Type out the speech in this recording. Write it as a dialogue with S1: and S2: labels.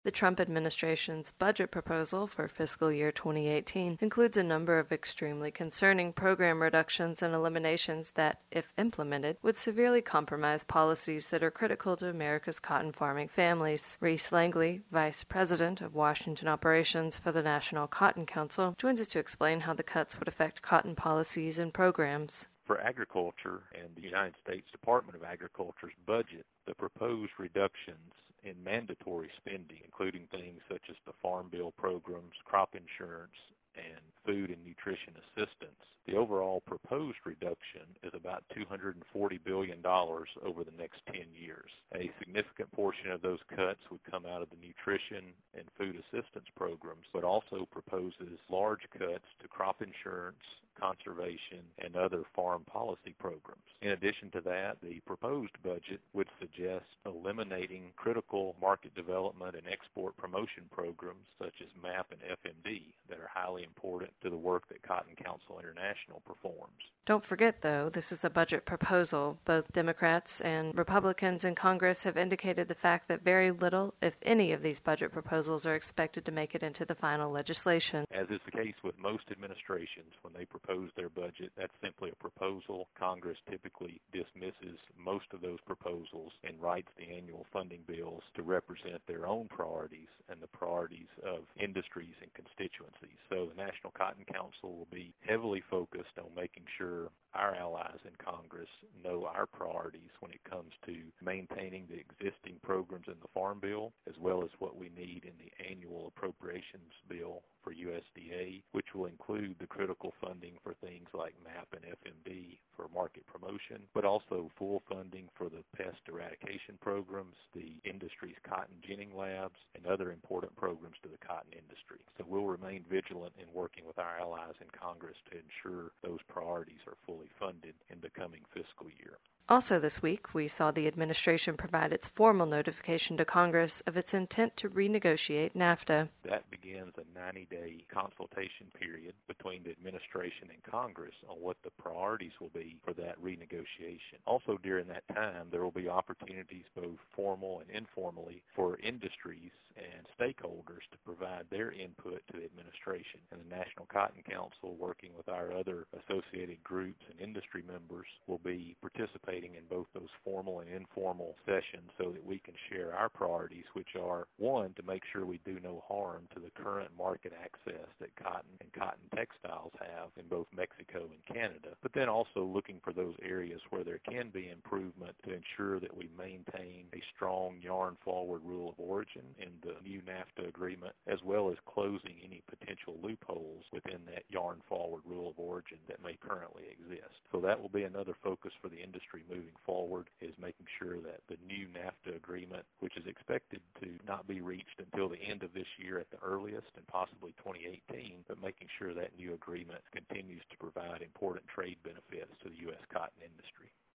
S1: The Trump administration's budget proposal for fiscal year 2018 includes a number of extremely concerning program reductions and eliminations that, if implemented, would severely compromise policies that are critical to America's cotton farming families. Reese Langley, Vice President of Washington Operations for the National Cotton Council, joins us to explain how the cuts would affect cotton policies and programs.
S2: For agriculture and the United States Department of Agriculture's budget, the proposed reductions in mandatory spending, including things such as the Farm Bill programs, crop insurance, and food and nutrition assistance, the overall proposed reduction is about $240 billion over the next 10 years. A significant portion of those cuts would come out of the nutrition and food assistance programs, but also proposes large cuts to crop insurance, conservation, and other farm policy programs. In addition to that, the proposed budget would suggest eliminating critical market development and export promotion programs such as MAP and FMD that are highly important to the work that Cotton Council International performs.
S1: Don't forget, though, this is a budget proposal. Both Democrats and Republicans in Congress have indicated the fact that very little, if any, of these budget proposals are expected to make it into the final legislation.
S2: As is the case with most administrations, when they propose their budget, that's simply a proposal. Congress typically dismisses most of those proposals and writes the annual funding bills to represent their own priorities and the priorities of industries and constituencies. So the National Cotton Council will be heavily focused on making sure our allies in Congress know our priorities when it comes to maintaining the existing programs in the Farm Bill, as well as what we need in the annual appropriations bill for USDA, which will include the critical funding for things like MAP and FMD for market promotion, but also full funding for the pest eradication programs, the industry's cotton ginning labs, and other important programs to the cotton industry. So we'll remain vigilant in working with our allies in Congress to ensure those priorities are fully funded in the coming fiscal year.
S1: Also this week, we saw the administration provide its formal notification to Congress of its intent to renegotiate NAFTA.
S2: That begins a 90-day consultation period between the administration and Congress on what the priorities will be for that renegotiation. Also during that time, there will be opportunities, both formal and informally, for industries and stakeholders to provide their input to the administration. And the National Cotton Council, working with our other associated groups and industry members, will be participating in both those formal and informal sessions so that we can share our priorities, which are, one, to make sure we do no harm to the current market access that cotton and cotton textiles have in both Mexico and Canada, but then also looking for those areas where there can be improvement to ensure that we maintain a strong yarn-forward rule of origin in the new NAFTA agreement, as well as closing any potential loopholes within that yarn-forward rule of origin that may currently exist. So that will be another focus for the industry moving forward, is making sure that the new NAFTA agreement, which is expected to not be reached until the end of this year at the earliest and possibly 2018, but making sure that new agreement continues to provide important trade benefits to the U.S. cotton industry.